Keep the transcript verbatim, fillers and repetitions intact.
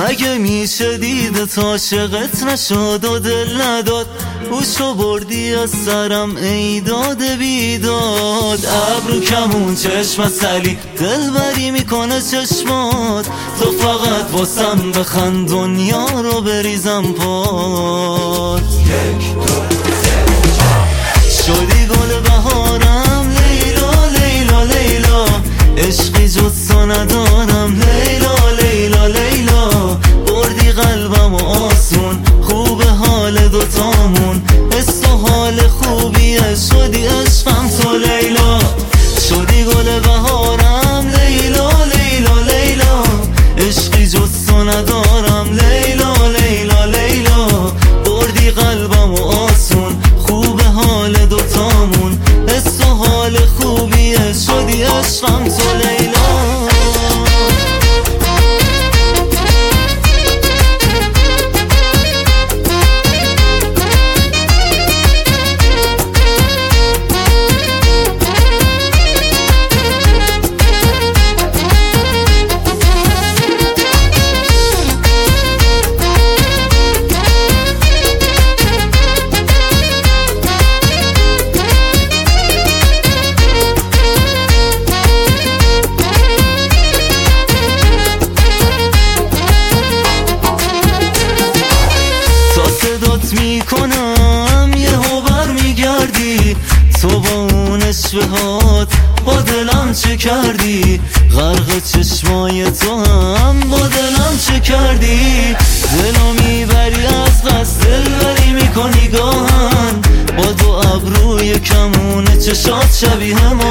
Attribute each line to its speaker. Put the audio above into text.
Speaker 1: مگه میشه دیدت عاشقت نشد و دل نداد اوشو بردی از سرم ای داد بیداد ابرو کمون چشم سلی دل بری میکنه چشمات تو فقط واسم بخند دنیا رو بریزم پات یک دو شدی گل بهارم لیلا لیلا لیلا عشقی جز تو ندارم لیلا لیلا لیلا بردی قلبم و آسون خوب حال دوتامون حس و حال خوبیه شدی عشقم تو لیلا شدی گل بهارم لیلا لیلا لیلا عشقی جز تو ندارم لیلا لیلا لیلا بردی قلبم و آسون خوب حال دوتامون حس و حال خوبیه شدی عشقم تو لیلا میکنم یه هوبر میگردی تو با اون اشوهات با دلم چه کردی غرق چشمای تو هم با دلم چه کردی دلو میبری از قصد دلبری میکنی گاهن با دو ابروی کمون چشات شبیه ما